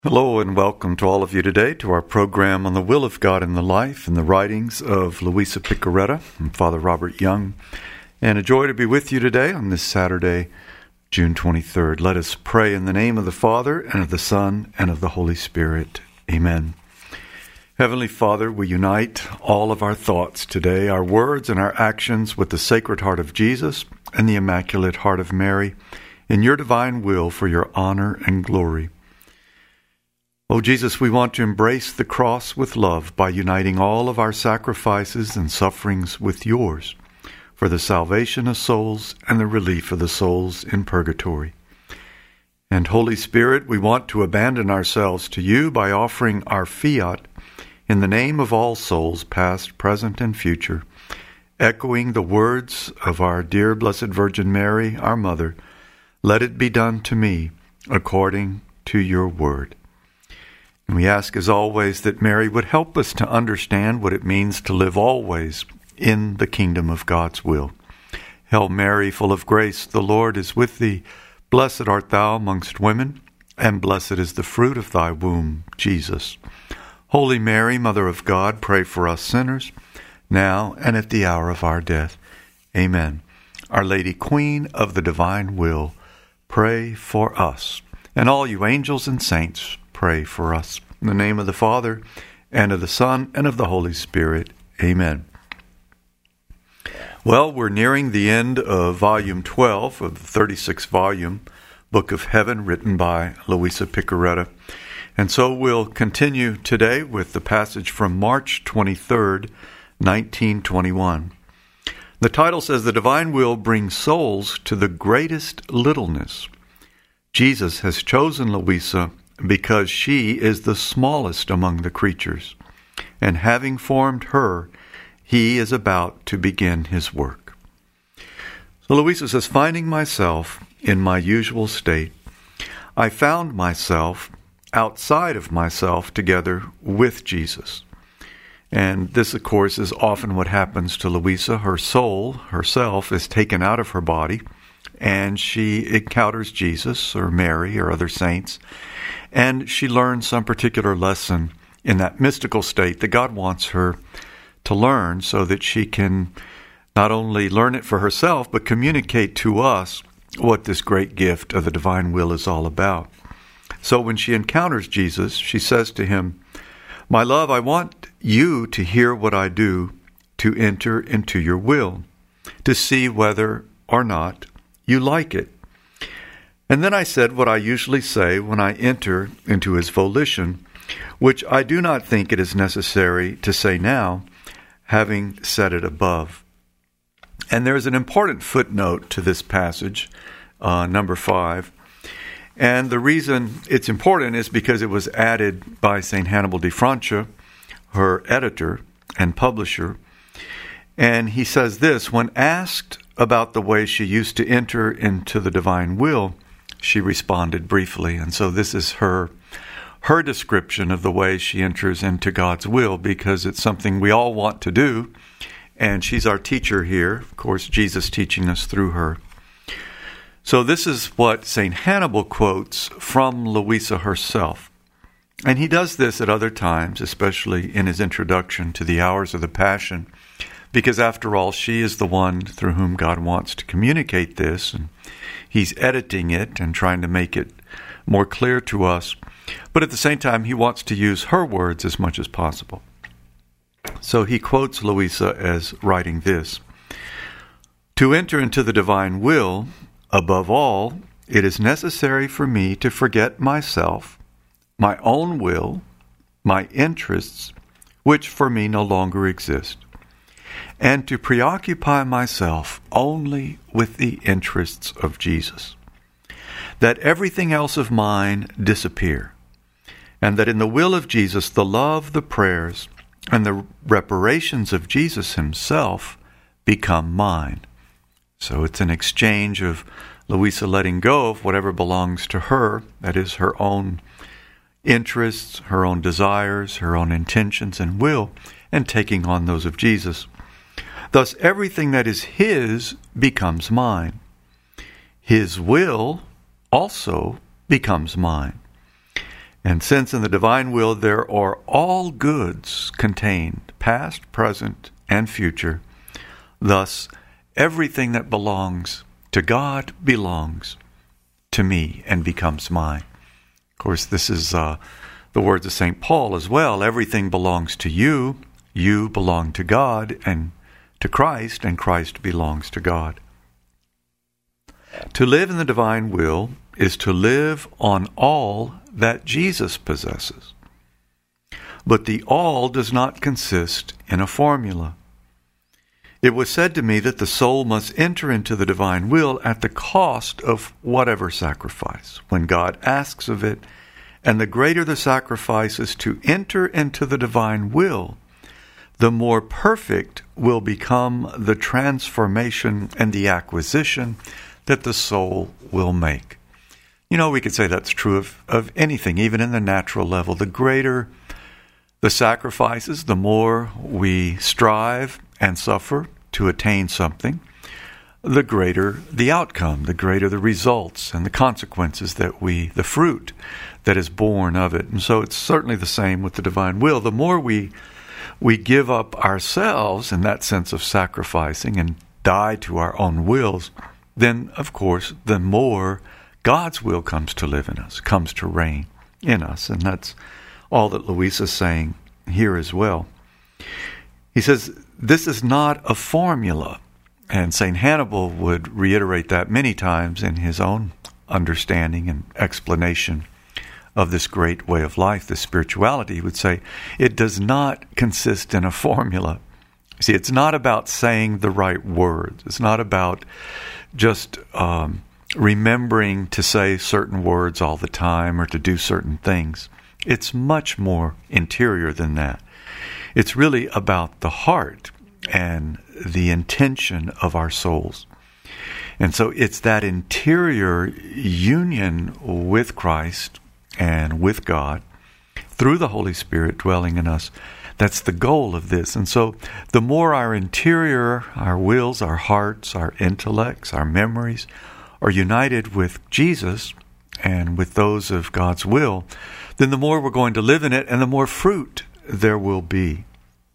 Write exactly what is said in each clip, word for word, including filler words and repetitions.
Hello and welcome to all of you today to our program on the will of God in the life and the writings of Louisa Piccarreta and Father Robert Young. And a joy to be with you today on this Saturday, June twenty-third. Let us pray in the name of the Father and of the Son and of the Holy Spirit. Amen. Heavenly Father, we unite all of our thoughts today, our words and our actions with the Sacred Heart of Jesus and the Immaculate Heart of Mary in your divine will for your honor and glory. Oh, Jesus, we want to embrace the cross with love by uniting all of our sacrifices and sufferings with yours for the salvation of souls and the relief of the souls in purgatory. And Holy Spirit, we want to abandon ourselves to you by offering our fiat in the name of all souls, past, present, and future, echoing the words of our dear Blessed Virgin Mary, our Mother, "Let it be done to me according to your word." And we ask, as always, that Mary would help us to understand what it means to live always in the kingdom of God's will. Hail Mary, full of grace, the Lord is with thee. Blessed art thou amongst women, and blessed is the fruit of thy womb, Jesus. Holy Mary, Mother of God, pray for us sinners, now and at the hour of our death. Amen. Our Lady, Queen of the divine will, pray for us. And all you angels and saints, pray for us. In the name of the Father, and of the Son, and of the Holy Spirit. Amen. Well, we're nearing the end of Volume twelve of the thirty-sixth volume, Book of Heaven, written by Louisa Piccarreta. And so we'll continue today with the passage from March twenty-third, nineteen twenty-one. The title says, "The Divine Will Brings Souls to the Greatest Littleness." Jesus has chosen Louisa because she is the smallest among the creatures, and having formed her, he is about to begin his work. So Louisa says, "Finding myself in my usual state, I found myself outside of myself together with Jesus." And this, of course, is often what happens to Louisa. Her soul, herself, is taken out of her body, and she encounters Jesus or Mary or other saints, and she learns some particular lesson in that mystical state that God wants her to learn so that she can not only learn it for herself, but communicate to us what this great gift of the divine will is all about. So when she encounters Jesus, she says to him, "My love, I want you to hear what I do to enter into your will, to see whether or not you like it." And then I said what I usually say when I enter into his volition, which I do not think it is necessary to say now, having said it above. And there is an important footnote to this passage, uh, number five. And the reason it's important is because it was added by Saint Hannibal de Francia, her editor and publisher. And he says this: when asked about the way she used to enter into the divine will, she responded briefly. And so this is her her description of the way she enters into God's will, because it's something we all want to do. And she's our teacher here, of course, Jesus teaching us through her. So this is what Saint Hannibal quotes from Louisa herself. And he does this at other times, especially in his introduction to the Hours of the Passion, because after all, she is the one through whom God wants to communicate this, and he's editing it and trying to make it more clear to us. But at the same time, he wants to use her words as much as possible. So he quotes Louisa as writing this: "To enter into the divine will, above all, it is necessary for me to forget myself, my own will, my interests, which for me no longer exist, and to preoccupy myself only with the interests of Jesus, that everything else of mine disappear, and that in the will of Jesus the love, the prayers, and the reparations of Jesus himself become mine." So it's an exchange of Louisa letting go of whatever belongs to her, that is her own interests, her own desires, her own intentions and will, and taking on those of Jesus. Thus, everything that is his becomes mine. His will also becomes mine. And since in the divine will there are all goods contained, past, present, and future, thus everything that belongs to God belongs to me and becomes mine. Of course, this is uh, the words of Saint Paul as well. Everything belongs to you, you belong to God and to Christ, and Christ belongs to God. To live in the divine will is to live on all that Jesus possesses. But the all does not consist in a formula. It was said to me that the soul must enter into the divine will at the cost of whatever sacrifice, when God asks of it, and the greater the sacrifice is to enter into the divine will, the more perfect will become the transformation and the acquisition that the soul will make. You know, we could say that's true of, of anything, even in the natural level. The greater the sacrifices, the more we strive and suffer to attain something, the greater the outcome, the greater the results and the consequences that we, the fruit that is born of it. And so it's certainly the same with the divine will. The more we we give up ourselves in that sense of sacrificing and die to our own wills, then, of course, the more God's will comes to live in us, comes to reign in us. And that's all that Louisa is saying here as well. He says, this is not a formula. And Saint Hannibal would reiterate that many times in his own understanding and explanation of this great way of life, this spirituality. He would say, it does not consist in a formula. See, it's not about saying the right words. It's not about just um, remembering to say certain words all the time or to do certain things. It's much more interior than that. It's really about the heart and the intention of our souls. And so it's that interior union with Christ and with God through the Holy Spirit dwelling in us. That's the goal of this. And so the more our interior, our wills, our hearts, our intellects, our memories are united with Jesus and with those of God's will, then the more we're going to live in it and the more fruit there will be.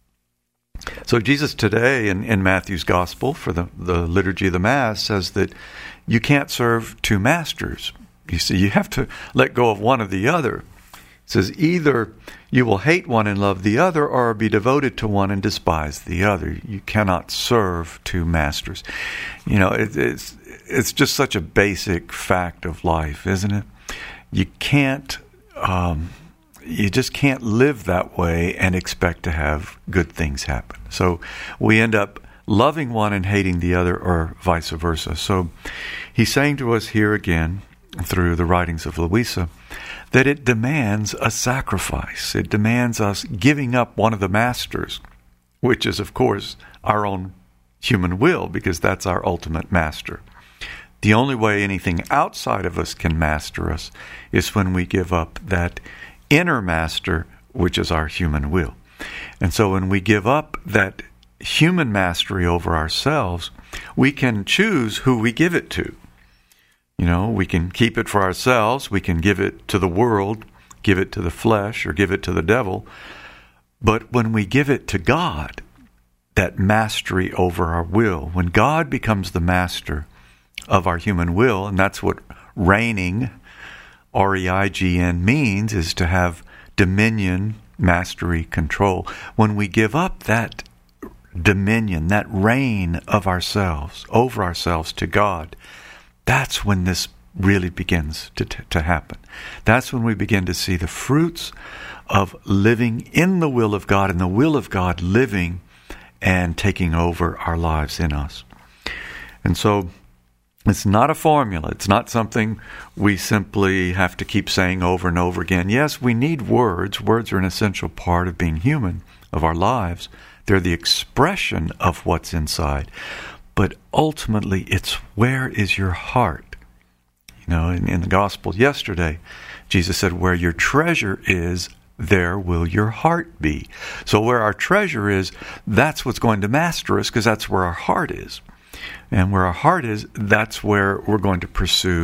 So Jesus today in, in Matthew's Gospel for the, the Liturgy of the Mass says that you can't serve two masters. You see, you have to let go of one or the other. It says either you will hate one and love the other, or be devoted to one and despise the other. You cannot serve two masters. You know, it, it's it's just such a basic fact of life, isn't it? You can't, um, you just can't live that way and expect to have good things happen. So we end up loving one and hating the other, or vice versa. So he's saying to us here again, through the writings of Louisa, that it demands a sacrifice. It demands us giving up one of the masters, which is, of course, our own human will, because that's our ultimate master. The only way anything outside of us can master us is when we give up that inner master, which is our human will. And so when we give up that human mastery over ourselves, we can choose who we give it to. You know, we can keep it for ourselves, we can give it to the world, give it to the flesh, or give it to the devil. But when we give it to God, that mastery over our will, when God becomes the master of our human will, and that's what reigning, R E I G N, means, is to have dominion, mastery, control. When we give up that dominion, that reign of ourselves, over ourselves to God, that's when this really begins to t- to happen. That's when we begin to see the fruits of living in the will of God, and the will of God living and taking over our lives in us. And so it's not a formula. It's not something we simply have to keep saying over and over again. Yes, we need words. Words are an essential part of being human, of our lives. They're the expression of what's inside. But ultimately, it's where is your heart? You know, in, in the gospel yesterday, Jesus said, where your treasure is, there will your heart be. So where our treasure is, that's what's going to master us, because that's where our heart is. And where our heart is, that's where we're going to pursue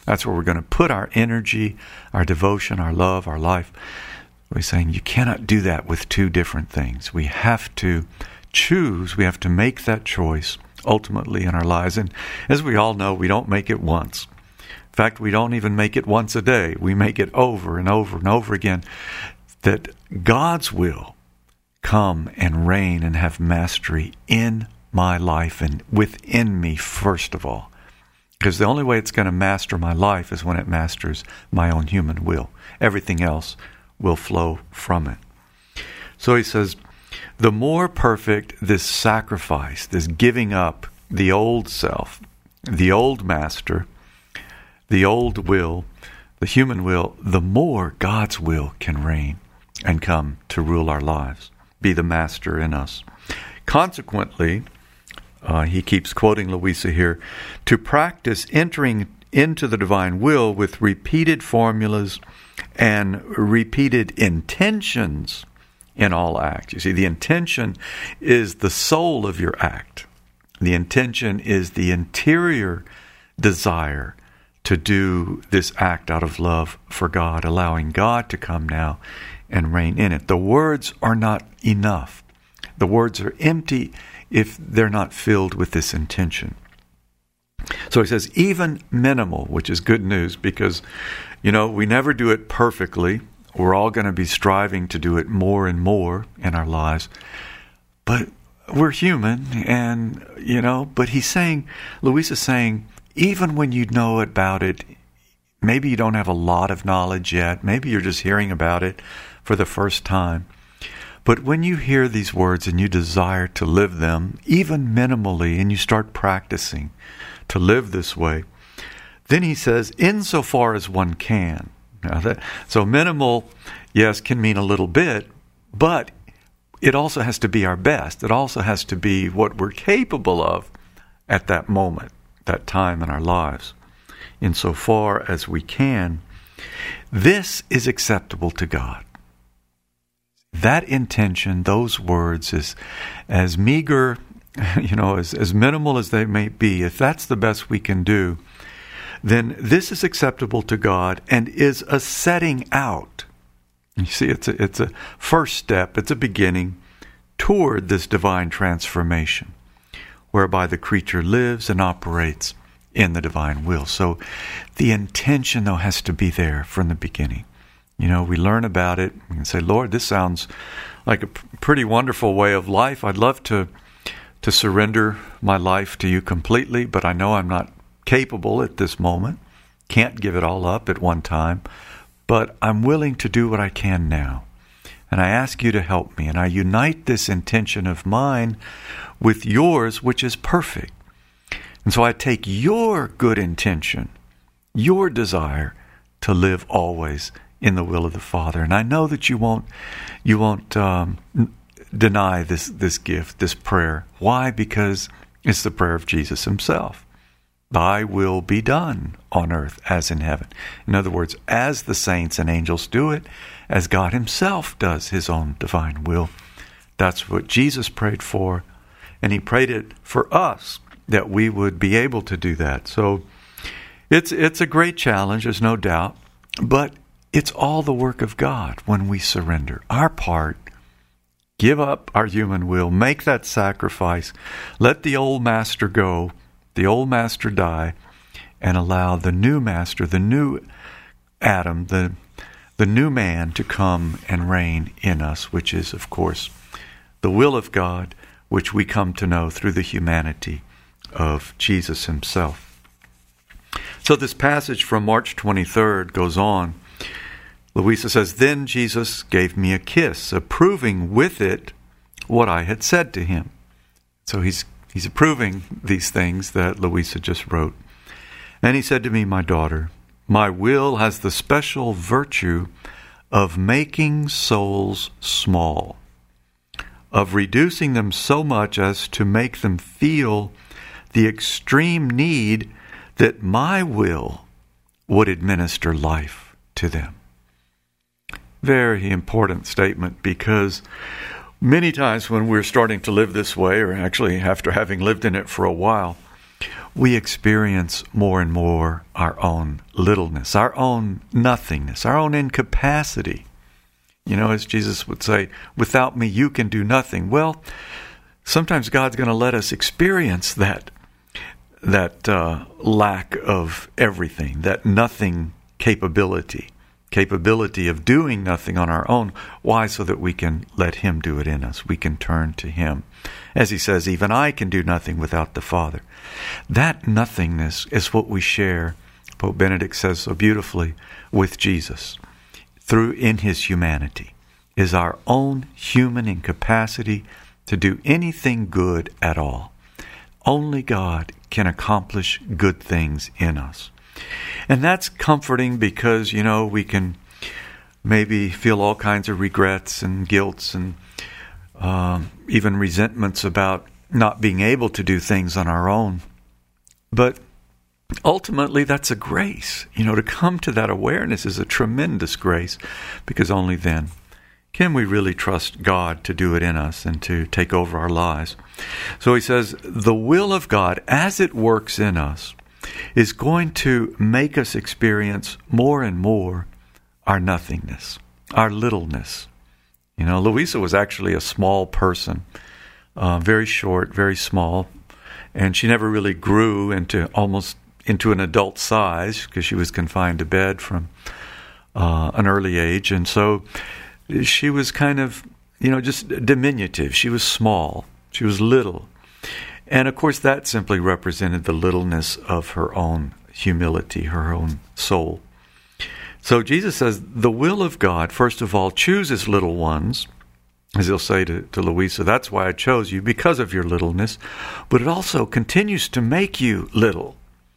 That's where we're going to put our energy, our devotion, our love, our life. We're saying you cannot do that with two different things. We have to choose. We have to make that choice ultimately in our lives. And as we all know, we don't make it once. In fact, we don't even make it once a day. We make it over and over and over again, that God's will come and reign and have mastery in my life and within me first of all. Because the only way it's going to master my life is when it masters my own human will. Everything else will flow from it. So he says, the more perfect this sacrifice, this giving up the old self, the old master, the old will, the human will, the more God's will can reign and come to rule our lives, be the master in us. Consequently, uh, he keeps quoting Louisa here, to practice entering into the divine will with repeated formulas and repeated intentions in all acts. You see, the intention is the soul of your act. The intention is the interior desire to do this act out of love for God, allowing God to come now and reign in it. The words are not enough. The words are empty if they're not filled with this intention. So he says, even minimal, which is good news because, you know, we never do it perfectly. We're all going to be striving to do it more and more in our lives. But we're human and, you know, but he's saying, Louisa's saying, even when you know about it, maybe you don't have a lot of knowledge yet. Maybe you're just hearing about it for the first time. But when you hear these words and you desire to live them, even minimally, and you start practicing to live this way, then he says, insofar as one can. Now that, so minimal, yes, can mean a little bit, but it also has to be our best. It also has to be what we're capable of at that moment, that time in our lives. Insofar as we can, this is acceptable to God. That intention, those words, is as meager, you know, as, as minimal as they may be, if that's the best we can do, then this is acceptable to God and is a setting out. You see, it's a, it's a first step, it's a beginning toward this divine transformation, whereby the creature lives and operates in the divine will. So the intention, though, has to be there from the beginning. You know, we learn about it and say, Lord, this sounds like a p- pretty wonderful way of life. I'd love to to surrender my life to you completely, but I know I'm not capable at this moment. Can't give it all up at one time, but I'm willing to do what I can now. And I ask you to help me, and I unite this intention of mine with yours, which is perfect. And so I take your good intention, your desire to live always in the will of the Father. And I know that you won't you won't um, deny this, this gift, this prayer. Why? Because it's the prayer of Jesus himself. Thy will be done on earth as in heaven. In other words, as the saints and angels do it, as God himself does his own divine will. That's what Jesus prayed for, and he prayed it for us, that we would be able to do that. So it's it's a great challenge, there's no doubt, but it's all the work of God when we surrender our part, give up our human will, make that sacrifice, let the old master go, the old master die, and allow the new master, the new Adam, the the new man to come and reign in us, which is, of course, the will of God, which we come to know through the humanity of Jesus himself. So this passage from March twenty-third goes on. Louisa says, then Jesus gave me a kiss, approving with it what I had said to him. So he's he's approving these things that Louisa just wrote. And he said to me, my daughter, my will has the special virtue of making souls small, of reducing them so much as to make them feel the extreme need that my will would administer life to them. Very important statement, because many times when we're starting to live this way, or actually after having lived in it for a while, we experience more and more our own littleness, our own nothingness, our own incapacity. You know, as Jesus would say, without me, you can do nothing. Well, sometimes God's going to let us experience that, that uh, lack of everything, that nothing capability, capability of doing nothing on our own. Why? So that we can let Him do it in us. We can turn to Him. As He says, even I can do nothing without the Father. That nothingness is what we share, Pope Benedict says so beautifully, with Jesus. Through in His humanity is our own human incapacity to do anything good at all. Only God can accomplish good things in us. And that's comforting because, you know, we can maybe feel all kinds of regrets and guilts and um, even resentments about not being able to do things on our own. But ultimately, that's a grace. You know, to come to that awareness is a tremendous grace, because only then can we really trust God to do it in us and to take over our lives. So he says, the will of God, as it works in us, is going to make us experience more and more our nothingness, our littleness. You know, Louisa was actually a small person, uh, very short, very small, and she never really grew into almost into an adult size because she was confined to bed from uh, an early age. And so she was kind of, you know, just diminutive. She was small. She was little. And of course, that simply represented the littleness of her own humility, her own soul. So Jesus says, the will of God, first of all, chooses little ones, as he'll say to, to Louisa, that's why I chose you, because of your littleness, but it also continues to make you little.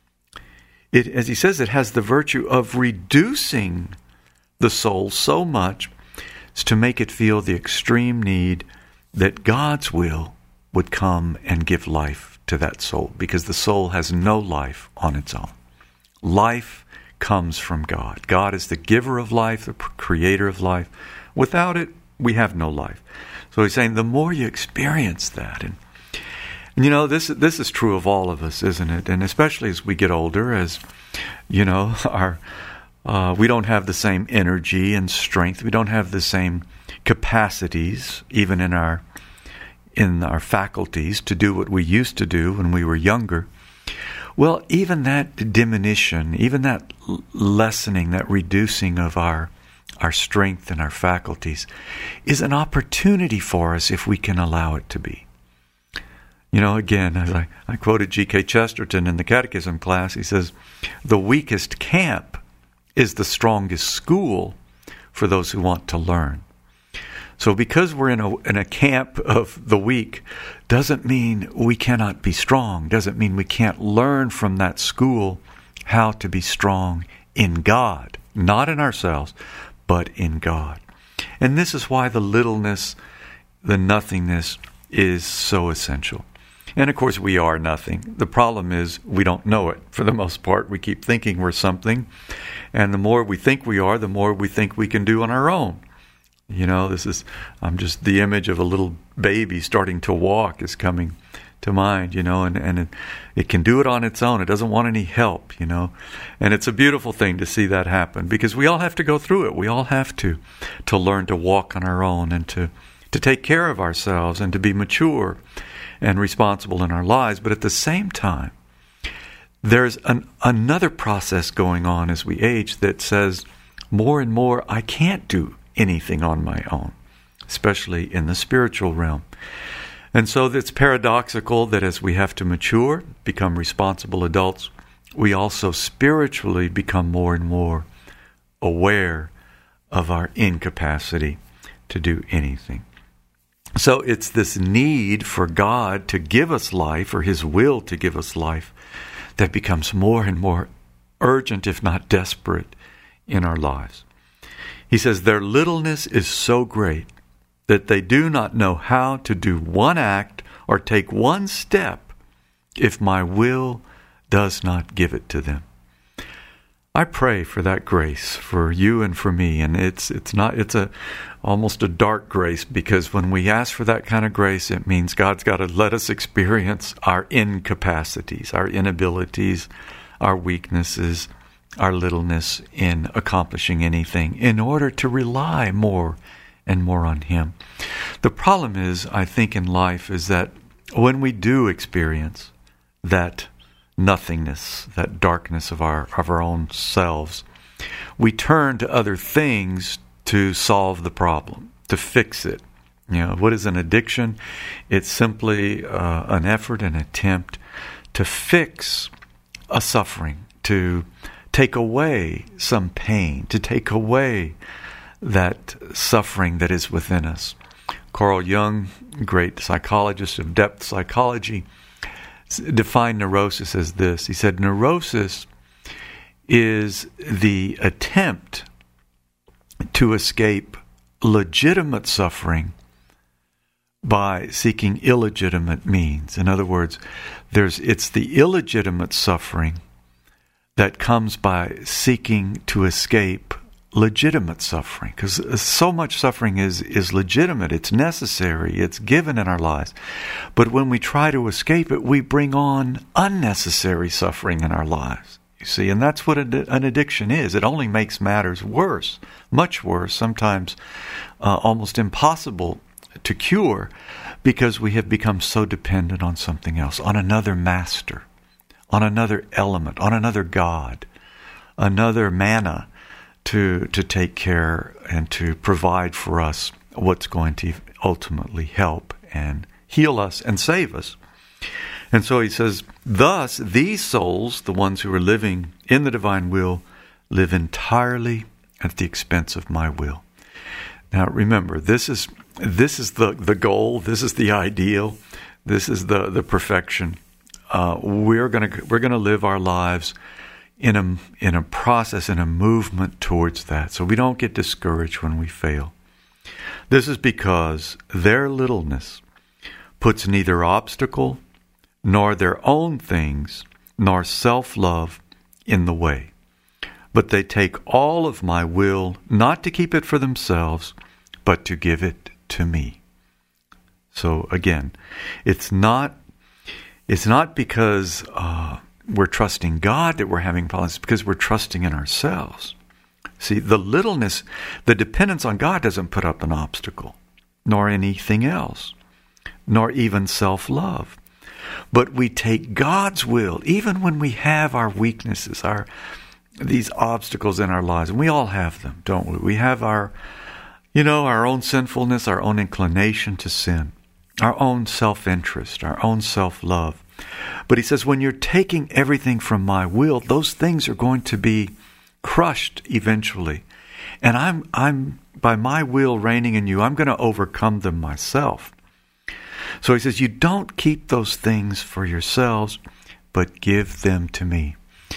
It, as he says, it has the virtue of reducing the soul so much as to make it feel the extreme need that God's will would come and give life to that soul, because the soul has no life on its own. Life comes from God. God is the giver of life, the creator of life. Without it, we have no life. So he's saying the more you experience that, and, and you know, this this is true of all of us, isn't it? And especially as we get older, as you know, our uh, we don't have the same energy and strength. We don't have the same capacities, even in our in our faculties, to do what we used to do when we were younger. Well, even that diminution, even that lessening, that reducing of our our strength and our faculties is an opportunity for us if we can allow it to be. You know, again, as I, I quoted G K Chesterton in the catechism class, he says, the weakest camp is the strongest school for those who want to learn. So because we're in a in a camp of the weak doesn't mean we cannot be strong, doesn't mean we can't learn from that school how to be strong in God, not in ourselves, but in God. And this is why the littleness, the nothingness is so essential. And of course we are nothing. The problem is we don't know it. For the most part, we keep thinking we're something. And the more we think we are, the more we think we can do on our own. You know, this is, I'm just, the image of a little baby starting to walk is coming to mind, you know, and, and it, it can do it on its own. It doesn't want any help, you know. And it's a beautiful thing to see that happen, because we all have to go through it. We all have to, to learn to walk on our own and to, to take care of ourselves and to be mature and responsible in our lives. But at the same time, there's an, another process going on as we age that says more and more, I can't do anything on my own, especially in the spiritual realm. And so it's paradoxical that as we have to mature, become responsible adults, we also spiritually become more and more aware of our incapacity to do anything. So it's this need for God to give us life, or His will to give us life, that becomes more and more urgent, if not desperate, in our lives. He says, their littleness is so great that they do not know how to do one act or take one step if my will does not give it to them. I pray for that grace for you and for me, and it's it's not it's a almost a dark grace, because when we ask for that kind of grace, it means God's got to let us experience our incapacities, our inabilities, our weaknesses, our littleness in accomplishing anything, in order to rely more and more on Him. The problem is, I think, in life is that when we do experience that nothingness, that darkness of our of our own selves, we turn to other things to solve the problem, to fix it. You know, what is an addiction? It's simply uh, an effort, an attempt to fix a suffering, to take away some pain, to take away that suffering that is within us. Carl Jung, great psychologist of depth psychology, defined neurosis as this. He said, neurosis is the attempt to escape legitimate suffering by seeking illegitimate means. In other words, there's it's the illegitimate suffering that comes by seeking to escape legitimate suffering, because so much suffering is is legitimate, it's necessary, it's given in our lives. But when we try to escape it, we bring on unnecessary suffering in our lives. You see, and that's what an addiction is. It only makes matters worse, much worse, sometimes uh, almost impossible to cure, because we have become so dependent on something else, on another master, on another element, on another God, another manna to to take care and to provide for us what's going to ultimately help and heal us and save us. And so he says, thus these souls, the ones who are living in the divine will, live entirely at the expense of my will. Now remember, this is this is the, the goal, this is the ideal, this is the, the perfection. Uh, we're gonna we're gonna live our lives in a in a process, in a movement towards that, so we don't get discouraged when we fail. This is because their littleness puts neither obstacle nor their own things nor self-love in the way, but they take all of my will, not to keep it for themselves, but to give it to me. So again, it's not it's not because uh, we're trusting God that we're having problems, it's because we're trusting in ourselves. See, the littleness, the dependence on God doesn't put up an obstacle, nor anything else, nor even self-love. But we take God's will, even when we have our weaknesses, our these obstacles in our lives, and we all have them, don't we? We have our, you know, our own sinfulness, our own inclination to sin, our own self-interest, our own self-love. But he says, when you're taking everything from my will, those things are going to be crushed eventually. And I'm, I'm by my will reigning in you, I'm going to overcome them myself. So he says, you don't keep those things for yourselves, but give them to me.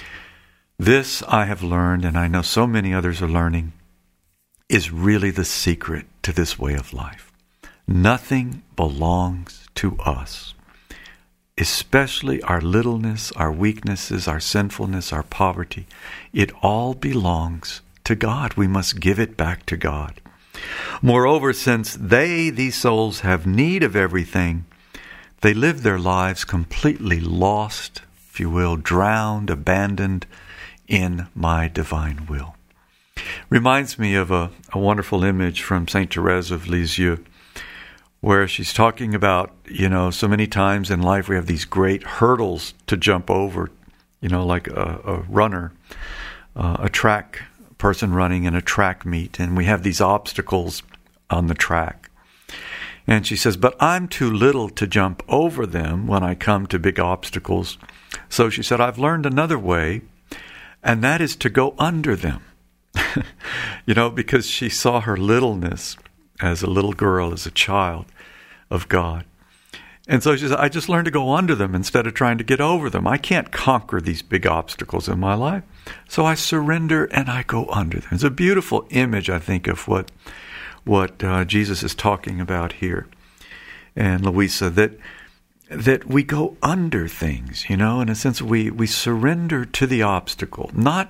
This I have learned, and I know so many others are learning, is really the secret to this way of life. Nothing belongs to us, especially our littleness, our weaknesses, our sinfulness, our poverty. It all belongs to God. We must give it back to God. Moreover, since they, these souls, have need of everything, they live their lives completely lost, if you will, drowned, abandoned in my divine will. Reminds me of a, a wonderful image from Saint Therese of Lisieux, where she's talking about, you know, so many times in life we have these great hurdles to jump over, you know, like a, a runner, uh, a track person running in a track meet, and we have these obstacles on the track. And she says, but I'm too little to jump over them when I come to big obstacles. So she said, I've learned another way, and that is to go under them. You know, because she saw her littleness as a little girl, as a child of God. And so she said, I just learned to go under them instead of trying to get over them. I can't conquer these big obstacles in my life. So I surrender and I go under them. It's a beautiful image, I think, of what what uh, Jesus is talking about here. And Louisa, that that we go under things, you know, in a sense we, we surrender to the obstacle, not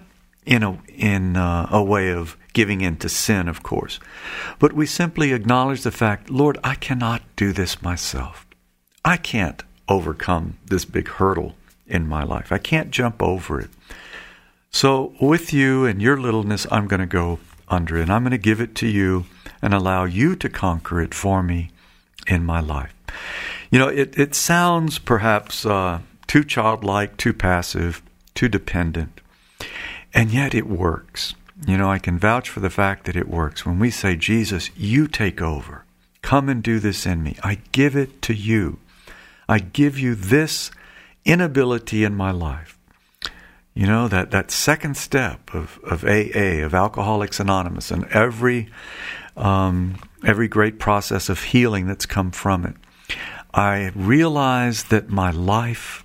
in a in uh, a way of giving in to sin, of course. But we simply acknowledge the fact, Lord, I cannot do this myself. I can't overcome this big hurdle in my life. I can't jump over it. So with you and your littleness, I'm going to go under it. And I'm going to give it to you and allow you to conquer it for me in my life. You know, it, it sounds perhaps uh, too childlike, too passive, too dependent. And yet it works. You know, I can vouch for the fact that it works. When we say, Jesus, you take over. Come and do this in me. I give it to you. I give you this inability in my life. You know, that, that second step of, of A A, of Alcoholics Anonymous, and every um, every great process of healing that's come from it. I realize that my life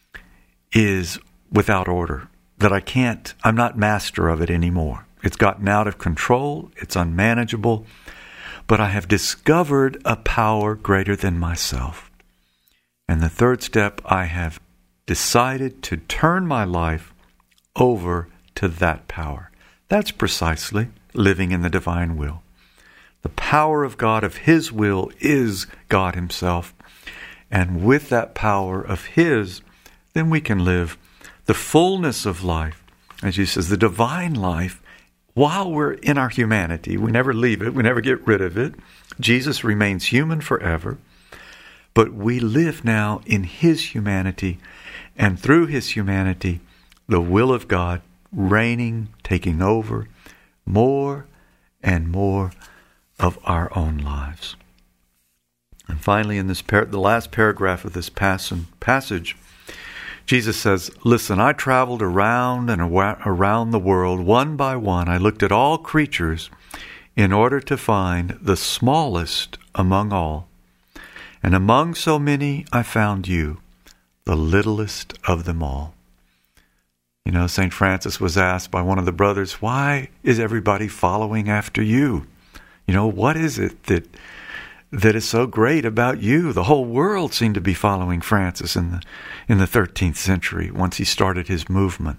is without order, that I can't, I'm not master of it anymore. It's gotten out of control, it's unmanageable, but I have discovered a power greater than myself. And the third step, I have decided to turn my life over to that power. That's precisely living in the divine will. The power of God, of His will, is God Himself. And with that power of His, then we can live the fullness of life, as He says, the divine life, while we're in our humanity. We never leave it. We never get rid of it. Jesus remains human forever. But we live now in His humanity, and through His humanity, the will of God reigning, taking over more and more of our own lives. And finally, in this par- the last paragraph of this pas- passage, Jesus says, listen, I traveled around and awa- around the world one by one. I looked at all creatures in order to find the smallest among all. And among so many, I found you, the littlest of them all. You know, Saint Francis was asked by one of the brothers, why is everybody following after you? You know, what is it that that is so great about you? The whole world seemed to be following Francis in the in the thirteenth century, once he started his movement.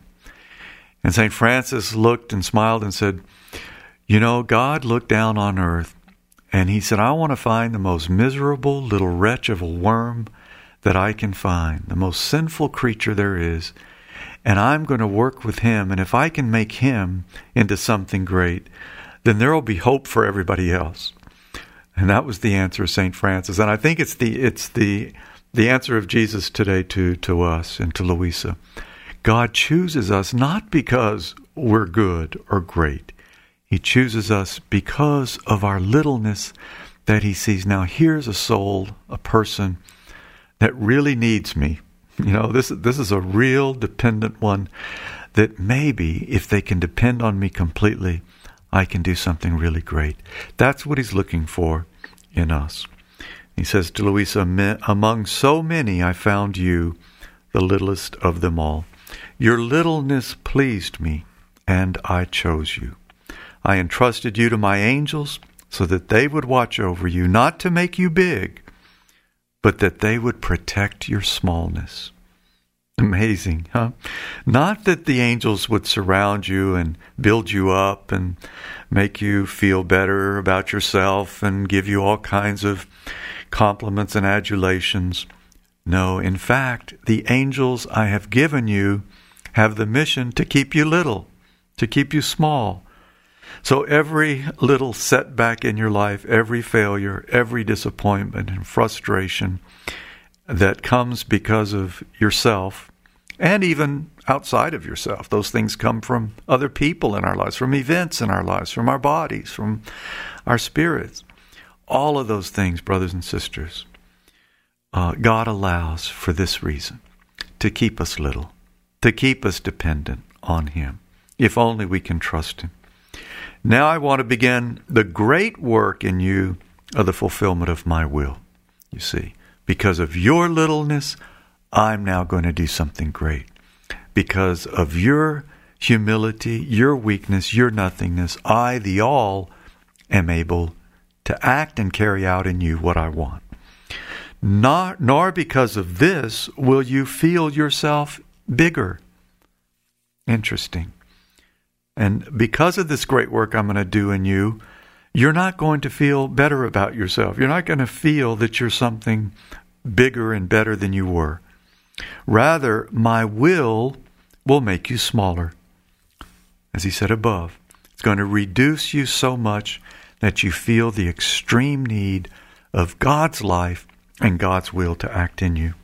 And Saint Francis looked and smiled and said, you know, God looked down on earth, and He said, I want to find the most miserable little wretch of a worm that I can find, the most sinful creature there is, and I'm going to work with him, and if I can make him into something great, then there will be hope for everybody else. And that was the answer of Saint Francis. And I think it's the it's the the answer of Jesus today to, to us and to Louisa. God chooses us not because we're good or great. He chooses us because of our littleness, that He sees, now here's a soul, a person that really needs me. You know, this, this is a real dependent one, that maybe if they can depend on me completely, I can do something really great. That's what He's looking for in us. He says to Louisa, among so many I found you, the littlest of them all. Your littleness pleased me, and I chose you. I entrusted you to my angels so that they would watch over you, not to make you big, but that they would protect your smallness. Amazing, huh? Not that the angels would surround you and build you up and make you feel better about yourself and give you all kinds of compliments and adulations. No, in fact, the angels I have given you have the mission to keep you little, to keep you small. So every little setback in your life, every failure, every disappointment and frustration that comes because of yourself, and even outside of yourself, those things come from other people in our lives, from events in our lives, from our bodies, from our spirits. All of those things, brothers and sisters, uh, God allows for this reason, to keep us little, to keep us dependent on Him, if only we can trust Him. Now I want to begin the great work in you of the fulfillment of my will. You see, because of your littleness, I'm now going to do something great. Because of your humility, your weakness, your nothingness, I, the all, am able to act and carry out in you what I want. Not, nor because of this will you feel yourself bigger. Interesting. And because of this great work I'm going to do in you, you're not going to feel better about yourself. You're not going to feel that you're something bigger and better than you were. Rather, my will will make you smaller. As he said above, it's going to reduce you so much that you feel the extreme need of God's life and God's will to act in you.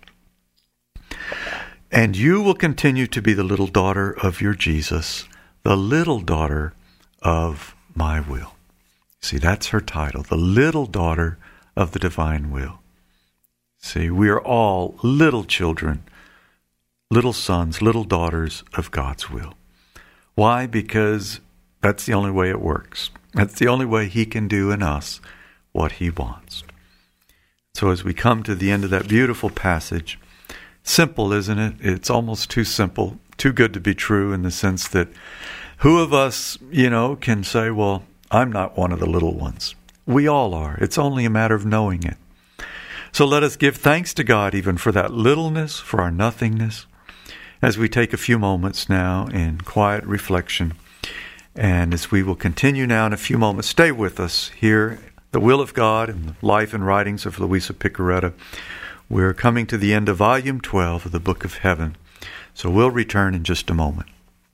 And you will continue to be the little daughter of your Jesus, the little daughter of my will. See, that's her title, the little daughter of the divine will. See, we are all little children, little sons, little daughters of God's will. Why? Because that's the only way it works. That's the only way he can do in us what he wants. So as we come to the end of that beautiful passage, simple, isn't it? It's almost too simple, too good to be true, in the sense that who of us, you know, can say, well, I'm not one of the little ones. We all are. It's only a matter of knowing it. So let us give thanks to God even for that littleness, for our nothingness, as we take a few moments now in quiet reflection. And as we will continue now in a few moments, stay with us here, the will of God and the life and writings of Luisa Piccarreta. We're coming to the end of Volume twelve of the Book of Heaven. So we'll return in just a moment.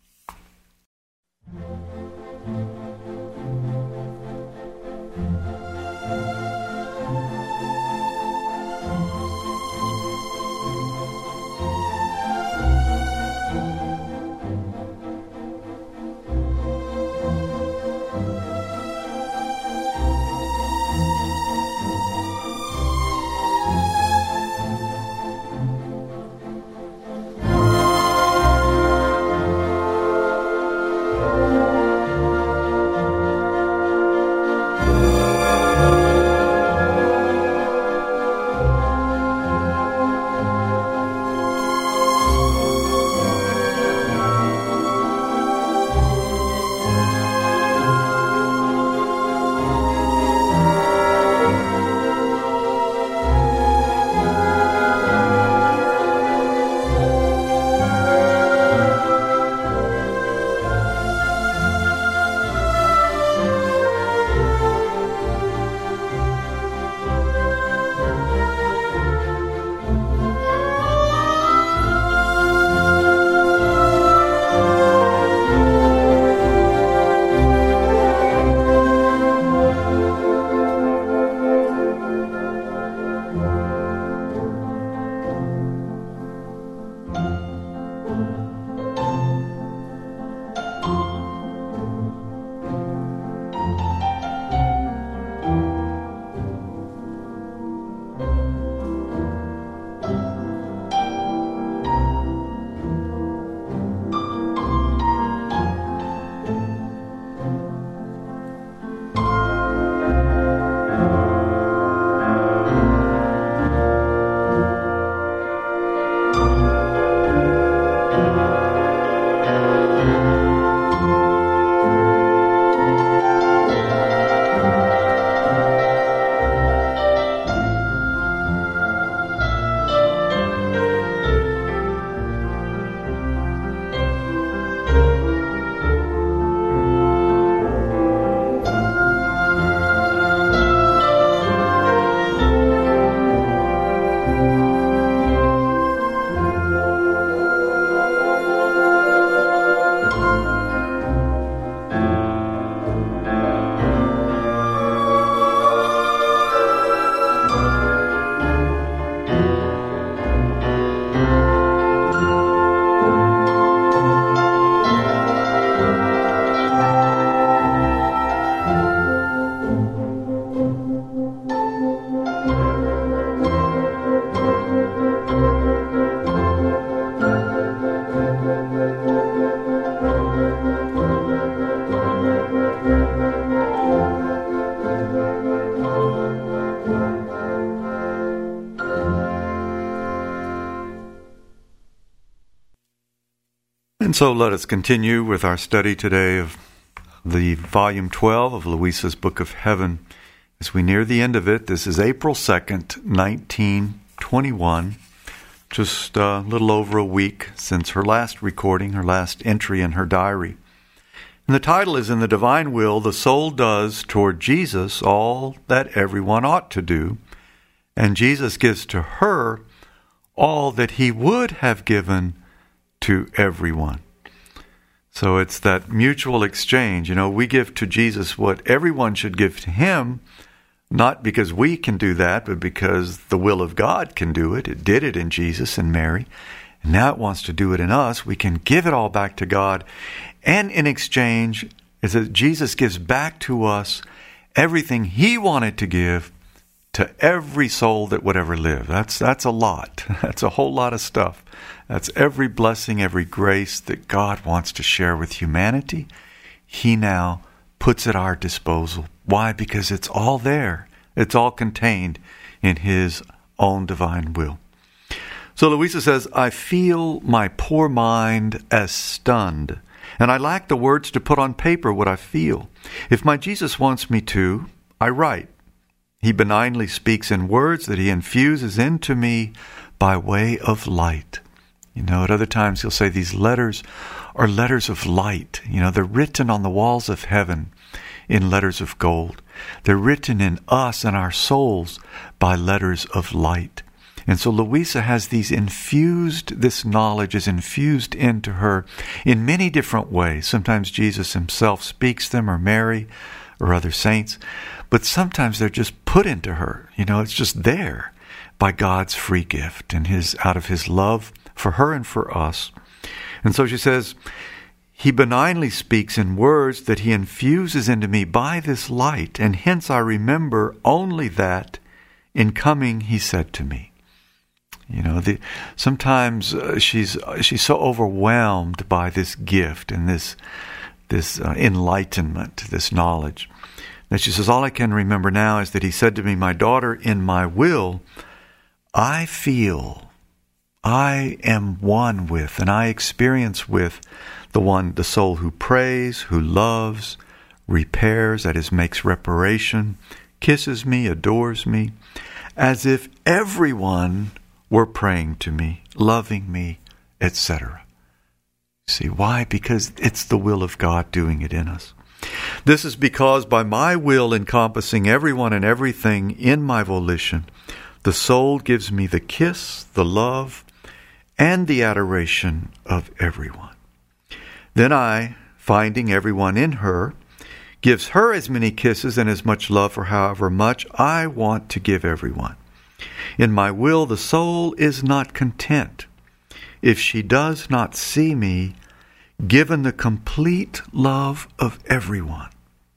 And so let us continue with our study today of the volume twelve of Luisa's Book of Heaven. As we near the end of it, this is April second, nineteen twenty-one, just a little over a week since her last recording, her last entry in her diary. And the title is, In the Divine Will, the soul does toward Jesus all that everyone ought to do, and Jesus gives to her all that he would have given to everyone. So it's that mutual exchange. You know, we give to Jesus what everyone should give to him, not because we can do that, but because the will of God can do it. It did it in Jesus and Mary, and now it wants to do it in us. We can give it all back to God, and in exchange, it says Jesus gives back to us everything he wanted to give to every soul that would ever live. That's that's a lot. That's a whole lot of stuff. That's every blessing, every grace that God wants to share with humanity. He now puts at our disposal. Why? Because it's all there. It's all contained in his own divine will. So Louisa says, I feel my poor mind as stunned, and I lack the words to put on paper what I feel. If my Jesus wants me to, I write. He benignly speaks in words that he infuses into me by way of light. You know, at other times he'll say these letters are letters of light. You know, they're written on the walls of heaven in letters of gold. They're written in us and our souls by letters of light. And so Louisa has these infused, this knowledge is infused into her in many different ways. Sometimes Jesus himself speaks them, or Mary, or other saints. But sometimes they're just put into her. You know, it's just there by God's free gift and his out of his love for her and for us. And so she says, he benignly speaks in words that he infuses into me by this light, and hence I remember only that in coming he said to me. You know, the, sometimes uh, she's she's so overwhelmed by this gift and this this uh, enlightenment, this knowledge, that she says, all I can remember now is that he said to me, my daughter, in my will, I feel, I am one with, and I experience with the one, the soul who prays, who loves, repairs, that is, makes reparation, kisses me, adores me, as if everyone were praying to me, loving me, et cetera. See, why? Because it's the will of God doing it in us. This is because by my will encompassing everyone and everything in my volition, the soul gives me the kiss, the love, and the adoration of everyone. Then I, finding everyone in her, gives her as many kisses and as much love for however much I want to give everyone. In my will, the soul is not content if she does not see me given the complete love of everyone.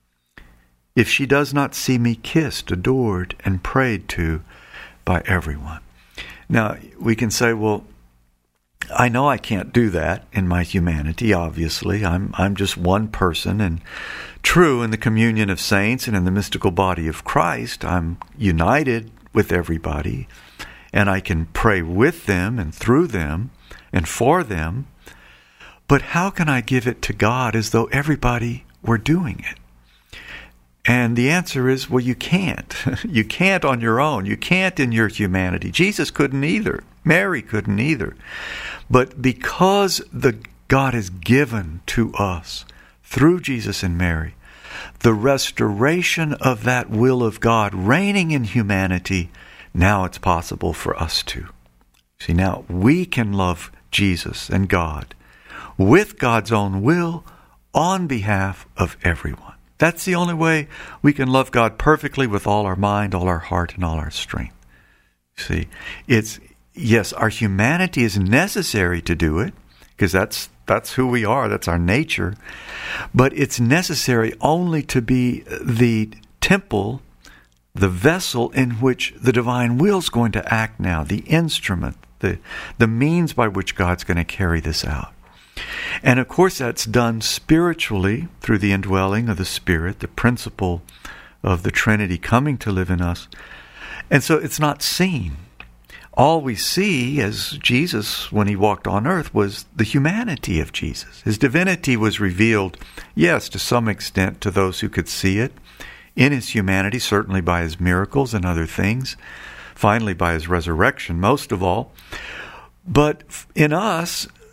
If she does not see me kissed, adored, and prayed to by everyone. Now, we can say, well, I know I can't do that in my humanity, obviously. I'm I'm just one person, and true, in the communion of saints and in the mystical body of Christ, I'm united with everybody, and I can pray with them and through them and for them. But how can I give it to God as though everybody were doing it? And the answer is, well, you can't. You can't on your own. You can't in your humanity. Jesus couldn't either. Mary couldn't either. But because the God has given to us through Jesus and Mary, the restoration of that will of God reigning in humanity, now it's possible for us to. See, now we can love Jesus and God with God's own will on behalf of everyone. That's the only way we can love God perfectly with all our mind, all our heart, and all our strength. See, it's, yes, our humanity is necessary to do it, because that's that's who we are, that's our nature, but it's necessary only to be the temple, the vessel in which the divine will is going to act now, the instrument, the, the means by which God's going to carry this out. And of course that's done spiritually through the indwelling of the Spirit, the principle of the Trinity coming to live in us. And so it's not seen. All we see as Jesus, when he walked on earth, was the humanity of Jesus. His divinity was revealed, yes, to some extent to those who could see it, in his humanity, certainly by his miracles and other things, finally by his resurrection, most of all. But in us,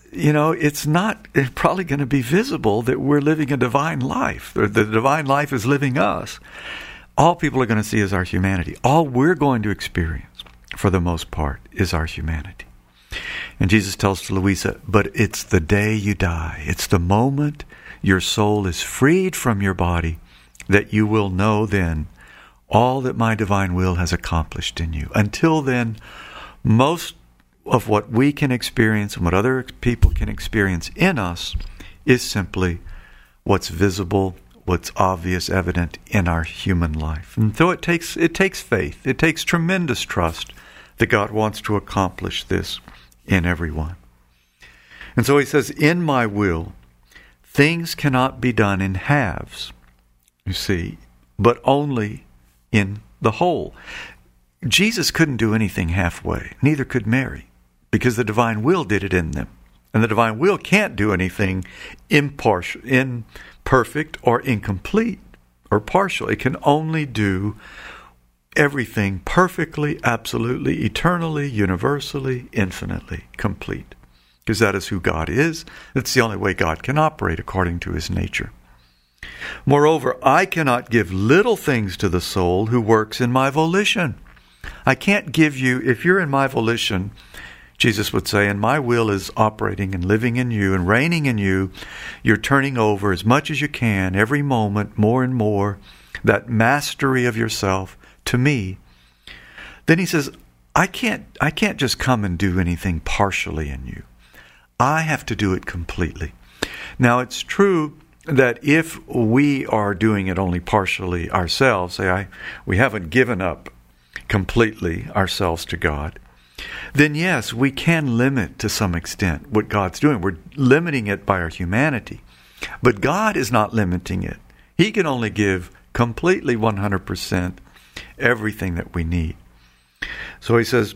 you know, it's not probably going to be visible that we're living a divine life, or the divine life is living us. All people are going to see is our humanity. All we're going to experience, for the most part, is our humanity. And Jesus tells to Louisa, but it's the day you die. It's the moment your soul is freed from your body that you will know then all that my divine will has accomplished in you. Until then, most of what we can experience and what other people can experience in us is simply what's visible, what's obvious, evident in our human life. And so it takes it takes faith. It takes tremendous trust that God wants to accomplish this in everyone. And so he says, in my will, things cannot be done in halves, you see, but only in the whole. Jesus couldn't do anything halfway. Neither could Mary, because the divine will did it in them. And the divine will can't do anything impartial, imperfect, or incomplete, or partial. It can only do everything perfectly, absolutely, eternally, universally, infinitely complete. Because that is who God is. That's the only way God can operate according to his nature. Moreover, I cannot give little things to the soul who works in my volition. I can't give you, if you're in my volition, Jesus would say, and my will is operating and living in you and reigning in you, you're turning over as much as you can, every moment, more and more, that mastery of yourself to me. Then he says, I can't, I can't just come and do anything partially in you. I have to do it completely. Now, it's true that if we are doing it only partially ourselves, say I, we haven't given up completely ourselves to God, then yes, we can limit to some extent what God's doing. We're limiting it by our humanity. But God is not limiting it. He can only give completely one hundred percent everything that we need. So he says,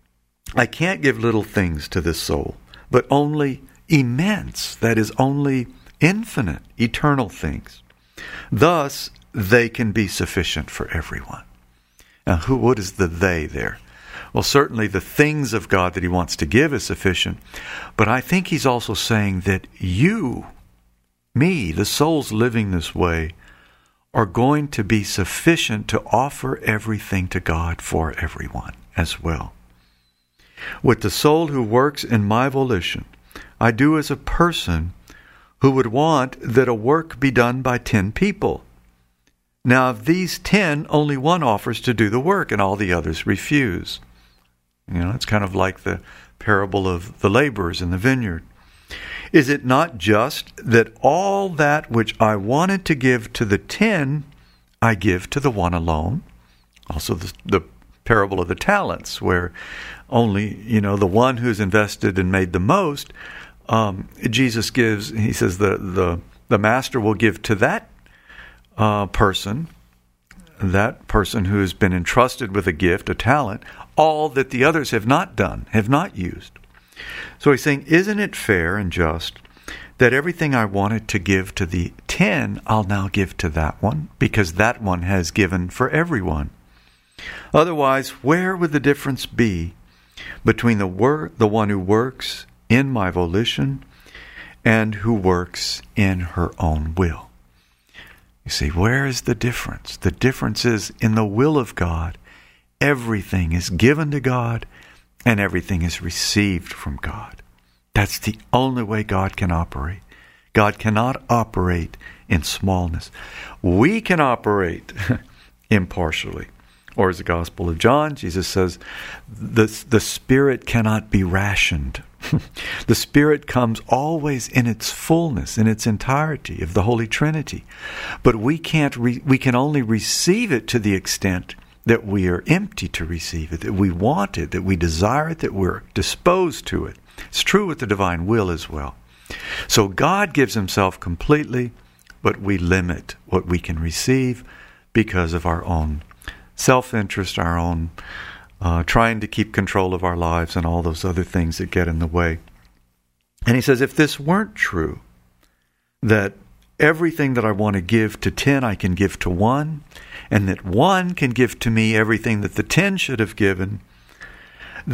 I can't give little things to this soul, but only immense, that is, only infinite, eternal things. Thus, they can be sufficient for everyone. Now, who? What is the they there? Well, certainly the things of God that he wants to give is sufficient, but I think he's also saying that you, me, the souls living this way, are going to be sufficient to offer everything to God for everyone as well. With the soul who works in my volition, I do as a person who would want that a work be done by ten people. Now, of these ten, only one offers to do the work, and all the others refuse. You know, it's kind of like the parable of the laborers in the vineyard. Is it not just that all that which I wanted to give to the ten, I give to the one alone? Also the, the parable of the talents, where only, you know, the one who's invested and made the most, um, Jesus gives, he says the, the, the master will give to that uh, person, that person who has been entrusted with a gift, a talent, all that the others have not done, have not used. So he's saying, isn't it fair and just that everything I wanted to give to the ten, I'll now give to that one, because that one has given for everyone? Otherwise, where would the difference be between the wor- the one who works in my volition and who works in her own will? You see, where is the difference? The difference is in the will of God. Everything is given to God, and everything is received from God. That's the only way God can operate. God cannot operate in smallness. We can operate impartially. Or as the Gospel of John, Jesus says, the, the Spirit cannot be rationed. The Spirit comes always in its fullness, in its entirety of the Holy Trinity. But we can't. Re- we can only receive it to the extent that we are empty to receive it, that we want it, that we desire it, that we're disposed to it. It's true with the divine will as well. So God gives himself completely, but we limit what we can receive because of our own self-interest, our own uh, trying to keep control of our lives and all those other things that get in the way. And he says, if this weren't true, that everything that I want to give to ten, I can give to one, and that one can give to me everything that the ten should have given, that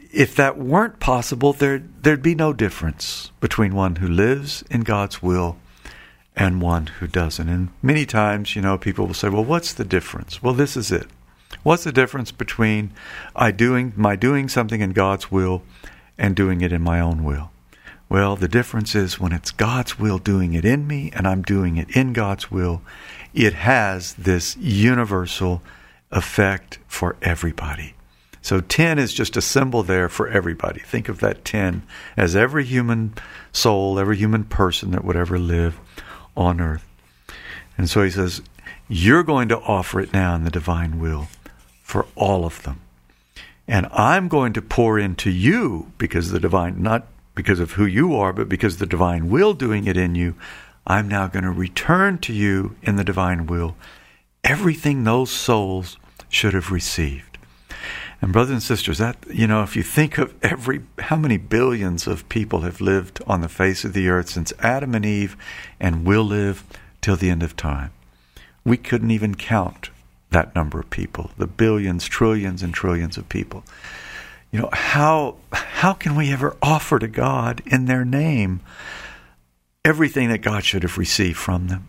if that weren't possible, there, there'd be no difference between one who lives in God's will and one who doesn't. And many times, you know, people will say, well, what's the difference? Well, this is it. What's the difference between I doing my doing something in God's will and doing it in my own will? Well, the difference is when it's God's will doing it in me and I'm doing it in God's will, it has this universal effect for everybody. So ten is just a symbol there for everybody. Think of that ten as every human soul, every human person that would ever live on earth. And so he says, you're going to offer it now in the divine will for all of them. And I'm going to pour into you, because the divine, not because of who you are, but because the divine will doing it in you, I'm now going to return to you in the divine will everything those souls should have received. And brothers and sisters, that, you know, if you think of every, how many billions of people have lived on the face of the earth since Adam and Eve and will live till the end of time. We couldn't even count that number of people, the billions, trillions, and trillions of people. You know, how how can we ever offer to God in their name everything that God should have received from them?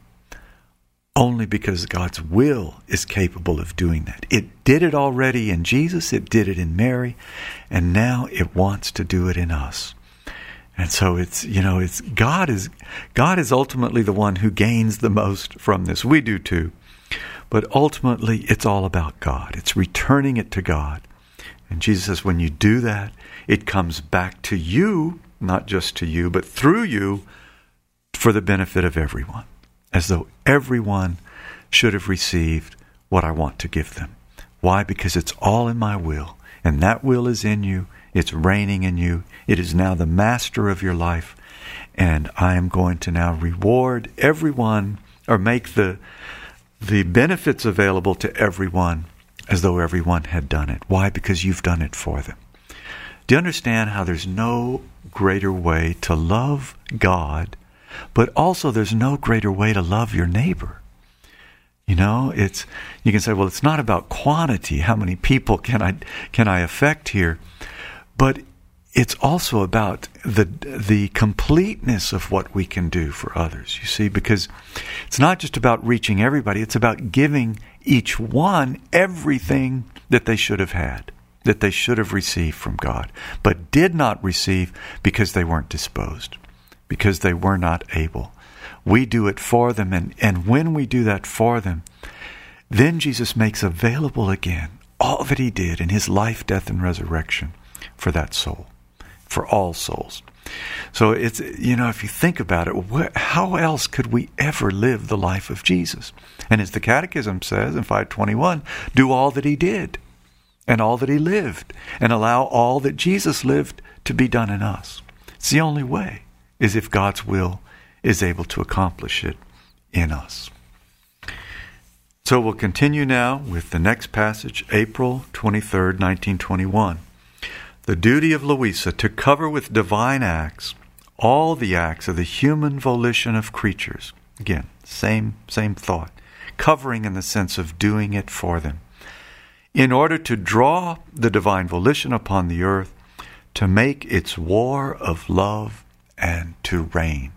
Only because God's will is capable of doing that. It did it already in Jesus, it did it in Mary, and now it wants to do it in us. And so it's, you know, it's God is God is ultimately the one who gains the most from this. We do too. But ultimately, it's all about God. It's returning it to God. And Jesus says, when you do that, it comes back to you, not just to you, but through you for the benefit of everyone, as though everyone should have received what I want to give them. Why? Because it's all in my will, and that will is in you. It's reigning in you. It is now the master of your life, and I am going to now reward everyone, or make the the benefits available to everyone as though everyone had done it. Why? Because you've done it for them. Do you understand how there's no greater way to love God, but also there's no greater way to love your neighbor? You know, it's, you can say, well, it's not about quantity. How many people can I can I affect here? But it's also about the the completeness of what we can do for others, you see, because it's not just about reaching everybody. It's about giving each one everything that they should have had, that they should have received from God, but did not receive because they weren't disposed, because they were not able. We do it for them, and, and when we do that for them, then Jesus makes available again all that he did in his life, death, and resurrection for that soul, for all souls. So it's, you know, if you think about it, wh- how else could we ever live the life of Jesus? And as the Catechism says in five twenty-one, do all that he did and all that he lived, and allow all that Jesus lived to be done in us. It's the only way, is if God's will is able to accomplish it in us. So we'll continue now with the next passage, April twenty-third, nineteen twenty-one. The duty of Louisa to cover with divine acts all the acts of the human volition of creatures. Again, same same thought. Covering in the sense of doing it for them. In order to draw the divine volition upon the earth, to make its war of love and to reign.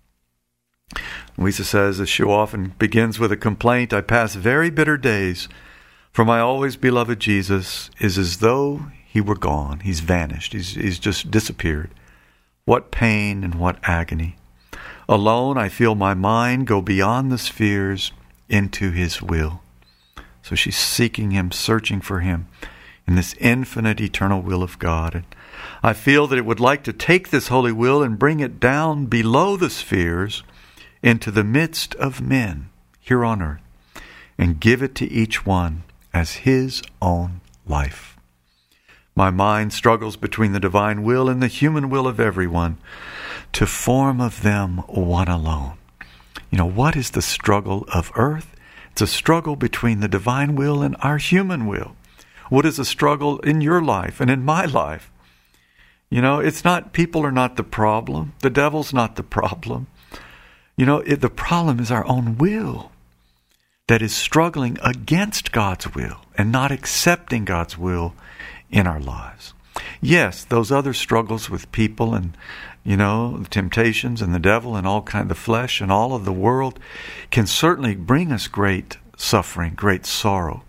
Louisa says, as she often begins with a complaint, I pass very bitter days, for my always beloved Jesus is as though he were gone. He's vanished. He's, he's just disappeared. What pain and what agony. Alone, I feel my mind go beyond the spheres into his will. So she's seeking him, searching for him in this infinite, eternal will of God. And I feel that it would like to take this holy will and bring it down below the spheres into the midst of men here on earth and give it to each one as his own life. My mind struggles between the divine will and the human will of everyone to form of them one alone. You know, what is the struggle of earth? It's a struggle between the divine will and our human will. What is a struggle in your life and in my life? You know, it's not, people are not the problem. The devil's not the problem. You know, it, the problem is our own will that is struggling against God's will and not accepting God's will in our lives. Yes, those other struggles with people and, you know, the temptations and the devil and all kind of the flesh and all of the world can certainly bring us great suffering, great sorrow.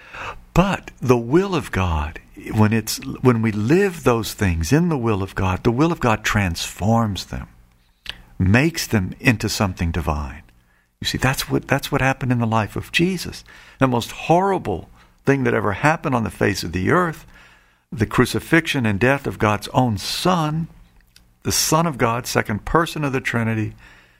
But the will of God, when it's when we live those things in the will of God, the will of God transforms them, makes them into something divine. You see, that's what that's what happened in the life of Jesus. The most horrible thing that ever happened on the face of the earth, the crucifixion and death of God's own Son, the Son of God, second person of the Trinity,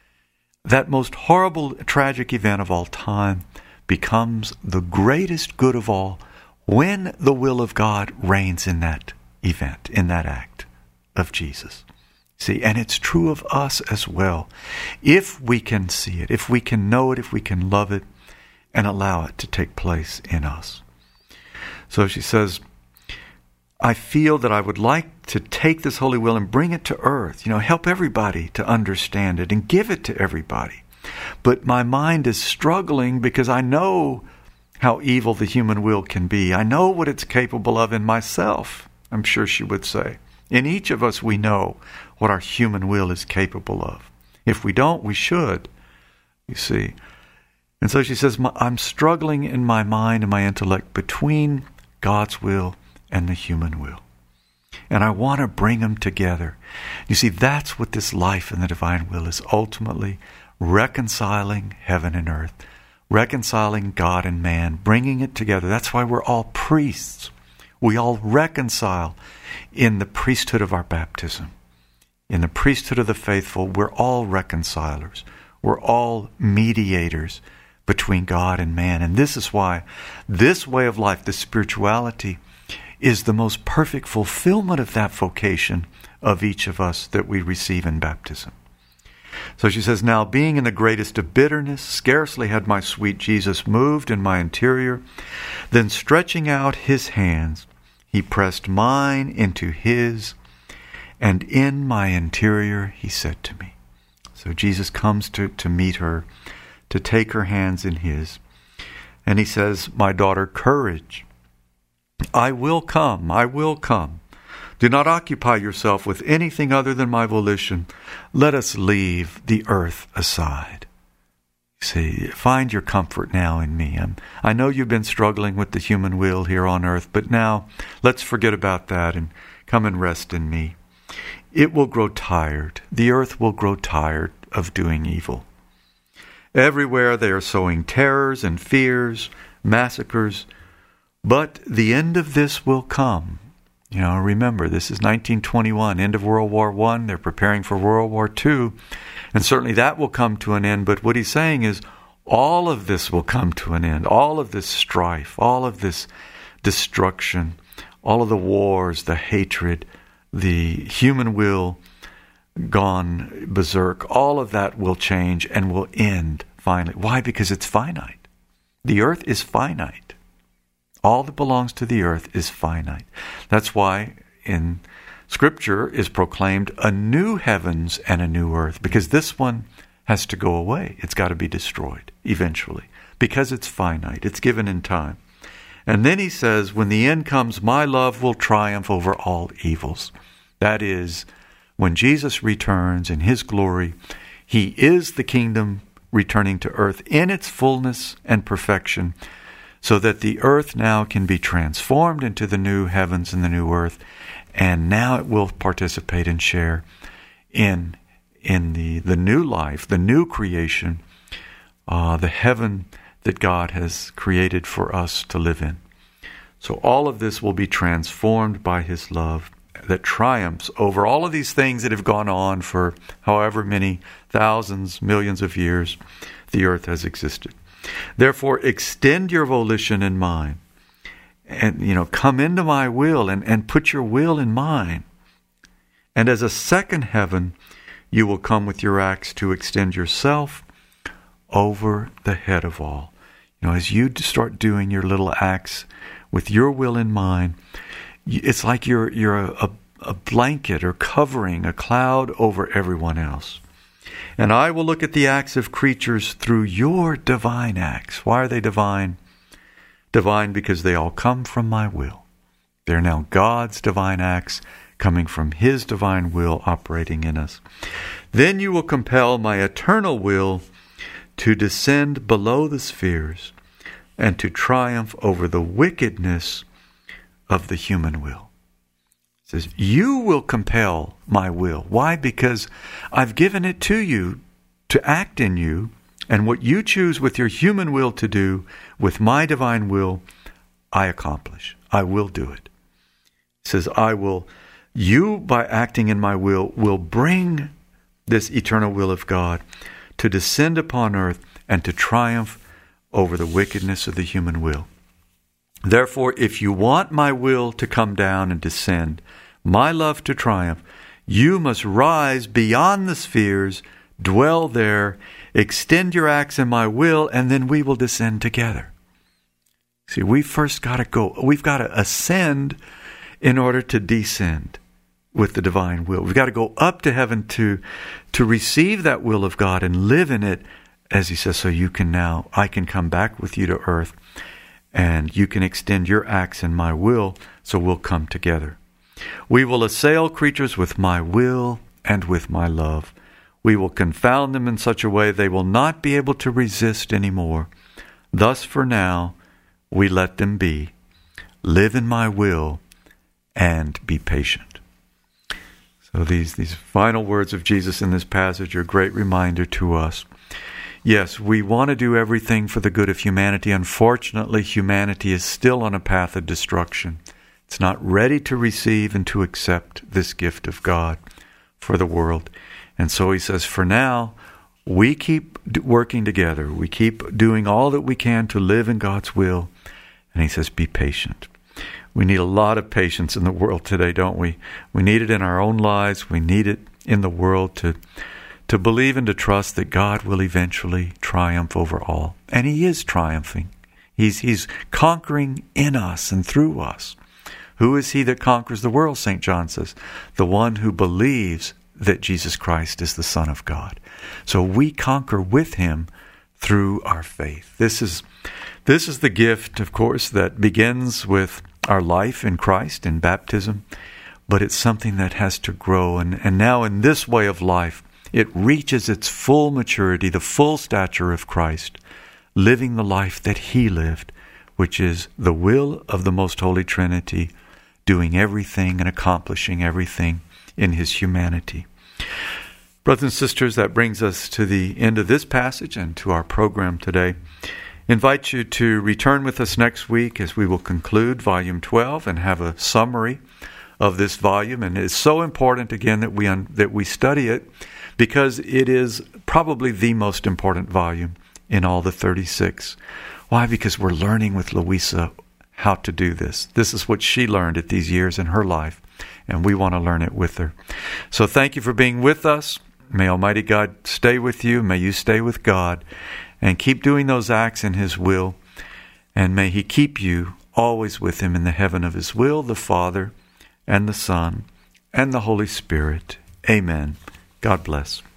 that most horrible, tragic event of all time becomes the greatest good of all when the will of God reigns in that event, in that act of Jesus. See, and it's true of us as well. If we can see it, if we can know it, if we can love it, and allow it to take place in us. So she says, I feel that I would like to take this holy will and bring it to earth, you know, help everybody to understand it and give it to everybody. But my mind is struggling because I know how evil the human will can be. I know what it's capable of in myself, I'm sure she would say. In each of us, we know what our human will is capable of. If we don't, we should, you see. And so she says, I'm struggling in my mind and my intellect between God's will and the human will. And I want to bring them together. You see, that's what this life in the divine will is, ultimately reconciling heaven and earth, reconciling God and man, bringing it together. That's why we're all priests. We all reconcile in the priesthood of our baptism. In the priesthood of the faithful, we're all reconcilers. We're all mediators between God and man. And this is why this way of life, this spirituality, is the most perfect fulfillment of that vocation of each of us that we receive in baptism. So she says, now being in the greatest of bitterness, scarcely had my sweet Jesus moved in my interior. Then stretching out his hands, he pressed mine into his, and in my interior he said to me. So Jesus comes to, to meet her, to take her hands in his. And he says, my daughter, courage. I will come, I will come. Do not occupy yourself with anything other than my volition. Let us leave the earth aside. See, find your comfort now in me. I'm, I know you've been struggling with the human will here on earth, but now let's forget about that and come and rest in me. It will grow tired. The earth will grow tired of doing evil. Everywhere they are sowing terrors and fears, massacres, but the end of this will come. You know, remember, this is nineteen twenty-one, end of World War One. They're preparing for World War Two. And certainly that will come to an end. But what he's saying is all of this will come to an end. All of this strife, all of this destruction, all of the wars, the hatred, the human will gone berserk, all of that will change and will end finally. Why? Because it's finite. The earth is finite. All that belongs to the earth is finite. That's why in Scripture is proclaimed a new heavens and a new earth, because this one has to go away. It's got to be destroyed eventually, because it's finite. It's given in time. And then he says, when the end comes, my love will triumph over all evils. That is, when Jesus returns in his glory, he is the kingdom returning to earth in its fullness and perfection, so that the earth now can be transformed into the new heavens and the new earth, and now it will participate and share in in the, the new life, the new creation, uh, the heaven that God has created for us to live in. So all of this will be transformed by his love that triumphs over all of these things that have gone on for however many thousands, millions of years the earth has existed. Therefore, extend your volition in mine, and, you know, come into my will and, and put your will in mine. And as a second heaven, you will come with your acts to extend yourself over the head of all. You know, as you start doing your little acts with your will in mind, it's like you're you're a, a blanket or covering a cloud over everyone else. And I will look at the acts of creatures through your divine acts. Why are they divine? Divine because they all come from my will. They're now God's divine acts coming from His divine will operating in us. Then you will compel my eternal will to descend below the spheres and to triumph over the wickedness of the human will. It says, you will compel my will. Why? Because I've given it to you to act in you, and what you choose with your human will to do, with my divine will, I accomplish. I will do it. It says, I will, you by acting in my will, will bring this eternal will of God to descend upon earth and to triumph over the wickedness of the human will. Therefore, if you want my will to come down and descend, my love to triumph, you must rise beyond the spheres, dwell there, extend your acts in my will, and then we will descend together. See, we first got to go, we've got to ascend in order to descend with the divine will. We've got to go up to heaven to, to receive that will of God and live in it, as He says, so you can now, I can come back with you to earth, and you can extend your acts in my will, so we'll come together. We will assail creatures with my will and with my love. We will confound them in such a way they will not be able to resist anymore. Thus, for now, we let them be. Live in my will and be patient. So these, these final words of Jesus in this passage are a great reminder to us. Yes, we want to do everything for the good of humanity. Unfortunately, humanity is still on a path of destruction. It's not ready to receive and to accept this gift of God for the world. And so He says, for now, we keep working together. We keep doing all that we can to live in God's will. And He says, be patient. We need a lot of patience in the world today, don't we? We need it in our own lives. We need it in the world to, to believe and to trust that God will eventually triumph over all. And He is triumphing. He's, he's conquering in us and through us. Who is He that conquers the world, Saint John says? The one who believes that Jesus Christ is the Son of God. So we conquer with Him through our faith. This is, this is the gift, of course, that begins with our life in Christ, in baptism, but it's something that has to grow. And, and now in this way of life, it reaches its full maturity, the full stature of Christ, living the life that He lived, which is the will of the Most Holy Trinity, doing everything and accomplishing everything in His humanity. Brothers and sisters, that brings us to the end of this passage and to our program today. I invite you to return with us next week as we will conclude Volume twelve and have a summary of this volume. And it's so important, again, that we un- that we study it, because it is probably the most important volume in all the thirty-six. Why? Because we're learning with Louisa how to do this. This is what she learned at these years in her life, and we want to learn it with her. So thank you for being with us. May Almighty God stay with you. May you stay with God and keep doing those acts in His will. And may He keep you always with Him in the heaven of His will, the Father and the Son and the Holy Spirit. Amen. God bless.